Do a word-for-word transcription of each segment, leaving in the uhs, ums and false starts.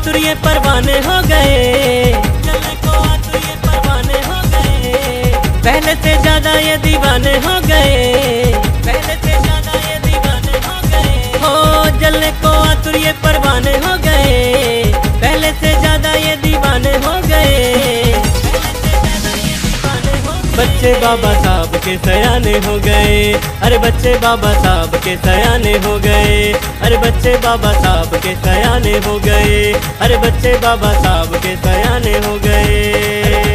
आतुर ये परवाने हो गए, चलने को आतुर ये परवाने हो गए। पहले से ज्यादा ये दीवाने हो गए, पहले से ज्यादा ये दीवाने हो गए। हो जलने को आतुर ये परवाने हो गए, पहले से ज्यादा ये दीवाने हो गए। बच्चे बाबा साहब के सयाने हो गए, अरे बच्चे बाबा साहब के सयाने हो गए, अरे बच्चे बाबा साहब के सयाने हो गए, अरे बच्चे बाबा साहब के सयाने हो गए।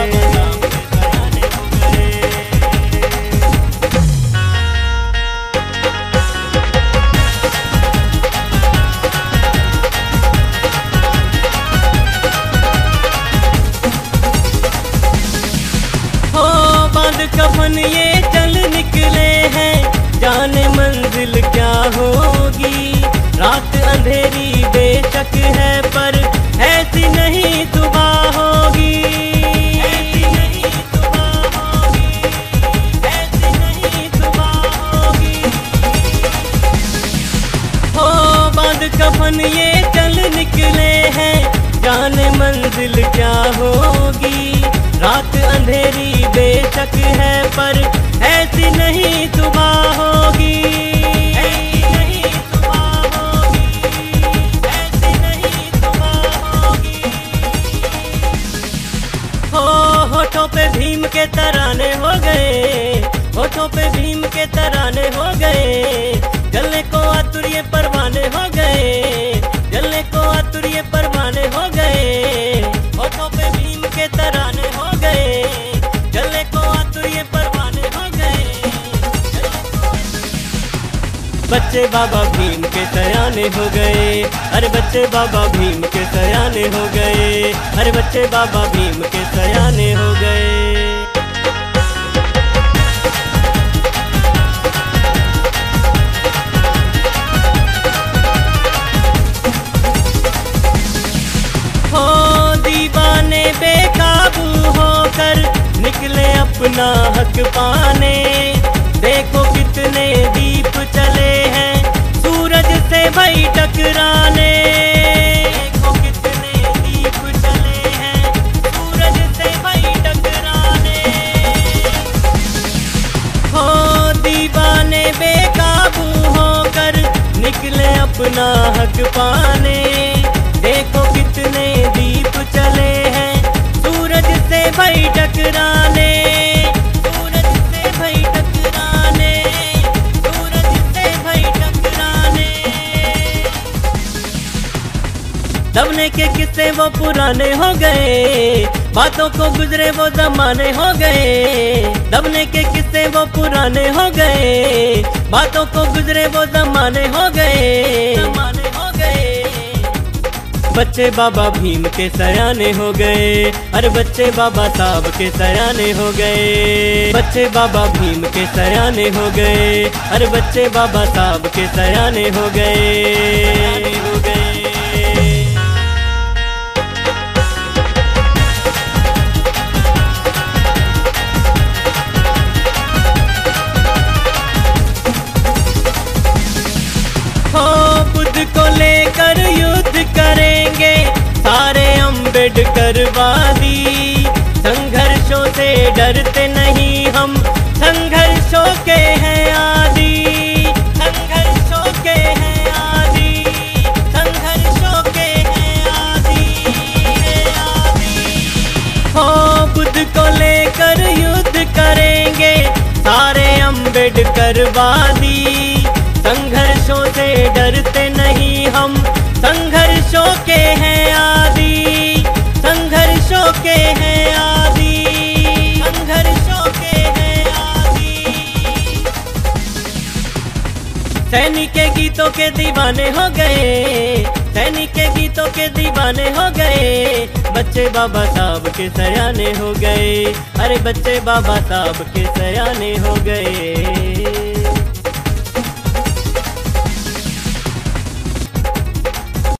कफन ये चल निकले हैं, जाने मंजिल क्या होगी। रात अंधेरी बेशक है पर ऐसी नहीं सुबह होगी, ऐसी नहीं सुबह होगी, ऐसी नहीं सुबह होगी। हो बांध कफन ये चल निकले हैं, जाने मंजिल क्या होगी। रात अंधेरी बेशक है पर ऐसी नहीं सुबह होगी, ऐसी नहीं सुबह होगी, ऐसी नहीं सुबह होगी। हो होठों पे भीम के तराने हो गए, होठों पे भीम के तराने हो गए। जलने को आतुर ये परवाने हो गए, जलने को आतुर ये परवाने हो गए। होठों पे भीम के तराने हो गए, जलने को आतुर ये परवाने हो गए। बच्चे बाबा भीम के सयाने हो गए, अरे बच्चे बाबा भीम के सयाने हो गए, अरे बच्चे बाबा भीम के सयाने हो गए। बेकाबू होकर निकले अपना हक पाने, देखो कितने दीप चले हैं सूरज से भाई टकराने। देखो कितने दीप चले हैं सूरज से भाई टकराने। हो दीवाने बेकाबू होकर निकले अपना हक पाने, देखो कितने दीप चले हैं सूरज से भाई टकराने, सूरज से भाई टकराने, सूरज से भाई टकराने। दबने के किस्से वो पुराने हो गए, बातों को गुजरे वो जमाने हो गए। दबने के किस्से वो पुराने हो गए, बातों को गुजरे वो जमाने हो गए, जमाने हो गए। बच्चे बाबा भीम के सयाने हो गए, अरे बच्चे बाबा साहब के सयाने हो गए। बच्चे बाबा भीम के सयाने हो गए, अरे बच्चे बाबा साहब के सयाने हो गए, हो गए। हो बुद्ध को लेकर युद्ध करेंगे सारे अम्बेडकरवादी। संघर्षों से डरते नहीं हम, संघर्षों के हैं आदि, संघर्षों के हैं आदि, संघर्षों के हैं आदि, आदि। हो बुद्ध को लेकर युद्ध करेंगे सारे अम्बेडकरवादी। संघर्षों से डरते नहीं हम, संघर्षों के हैं आदि, संघर्षों के हैं आदि, संघर्षों के हैं आदि। सैनिक के गीतों के दीवाने हो गए, सैनिक के गीतों के दीवाने हो गए। बच्चे बाबा साहब के सयाने हो गए, अरे बच्चे बाबा साहब के सयाने हो गए।